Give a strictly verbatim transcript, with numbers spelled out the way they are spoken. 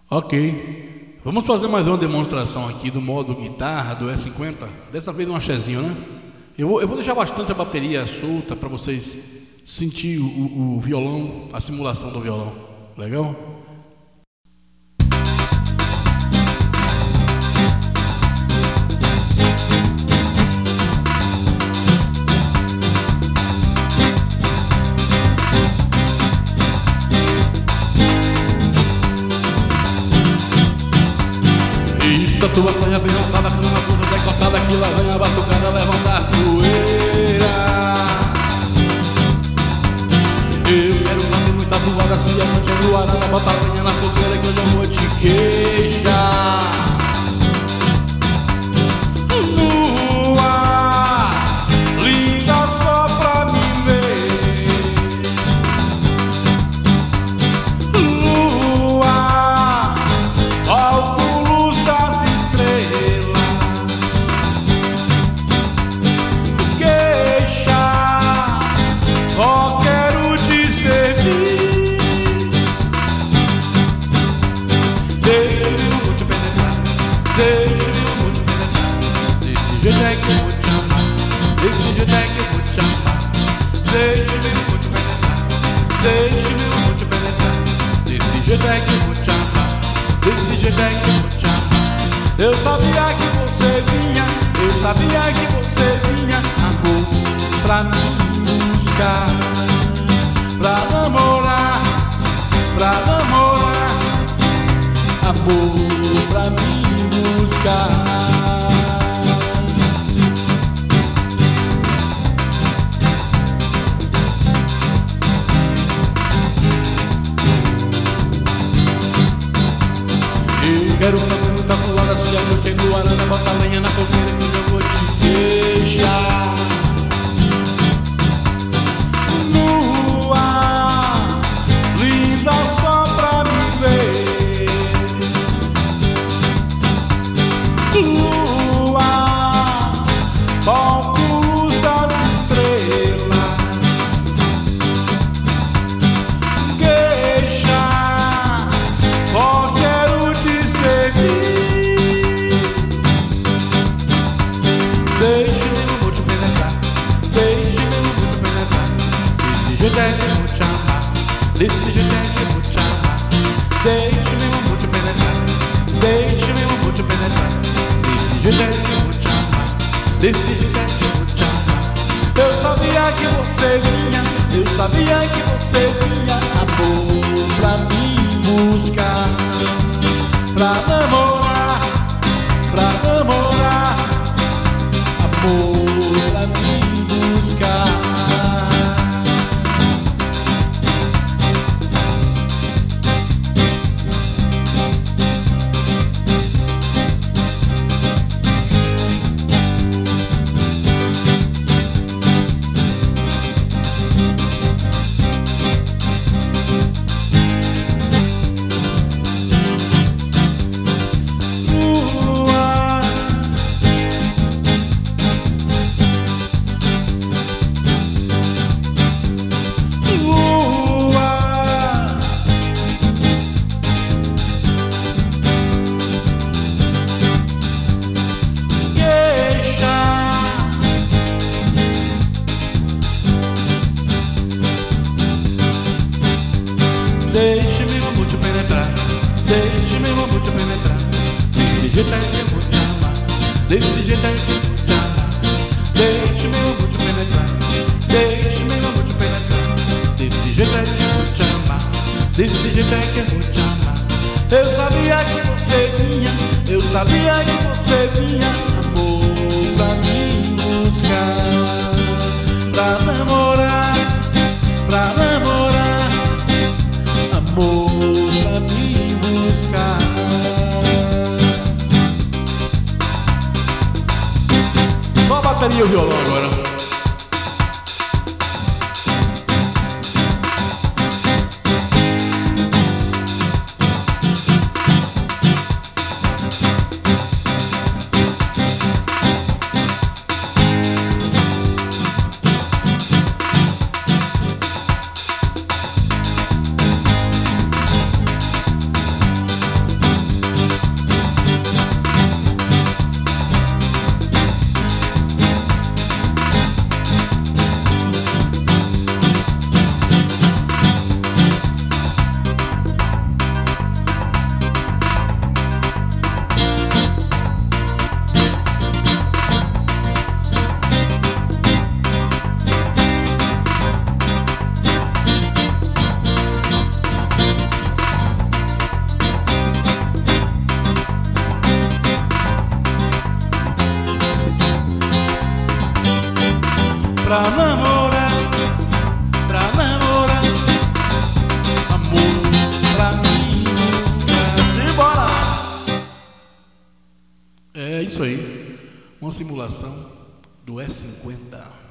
Ok, vamos fazer mais uma demonstração aqui do modo guitarra do E cinquenta. Dessa vez um axézinho, né? Eu vou, eu vou deixar bastante a bateria solta para vocês sentir o, o, o violão, a simulação do violão. Legal? Da sua saia bem montada, com uma curva decotada, que lá vem a batucada levantar poeira. Eu quero fazer muita voada, se a noite é luarada, bota a lenha na fogueira que hoje eu vou te queixar. Lua, linda só pra me ver. Lua, ó, jeito é que eu vou te amar, desse jeito é que eu vou te amar. Deixe-me, eu vou te penetrar, deixe-me, eu vou te penetrar. Desse jeito é que eu vou te amar, desse jeito é que eu vou te amar. Eu sabia que você vinha, eu sabia que você vinha, amor, pra me buscar, pra namorar, pra namorar, amor, pra me buscar. Quero fazer muita voada, se a noite é luarada, bota a lenha na fogueira que eu vou te deixar. Lua, linda só pra me ver. Lua, óculos das estrelas. Queixa, ó, quero te deixe-me, eu vou te penetrar, deixe-me, eu vou te penetrar. Desse jeito é que eu vou te amar, desse jeito é que eu vou te amar. Deixe-me, eu vou te penetrar, deixe-me, eu vou te penetrar. Desse jeito é que eu vou te amar, desse jeito é que eu vou te amar. Eu sabia que você vinha, eu sabia que você vinha, amor, pra me buscar, pra namorar, pra namorar, amor, pra me buscar. Deixe-me, eu vou te penetrar, deixe-me, eu vou te penetrar. Desse jeito é que eu vou te amar, desse jeito é que eu vou te amar. Deixe-me, eu vou te penetrar, deixe-me, eu vou te penetrar. Desse jeito é que eu vou te amar, desse jeito é que eu vou te amar. Eu sabia que você vinha, eu sabia que você vinha, amor, pra me buscar, pra namorar, pra namorar, amor, pra me buscar. Só a bateria e o violão agora. isso aí, uma simulação do E cinquenta.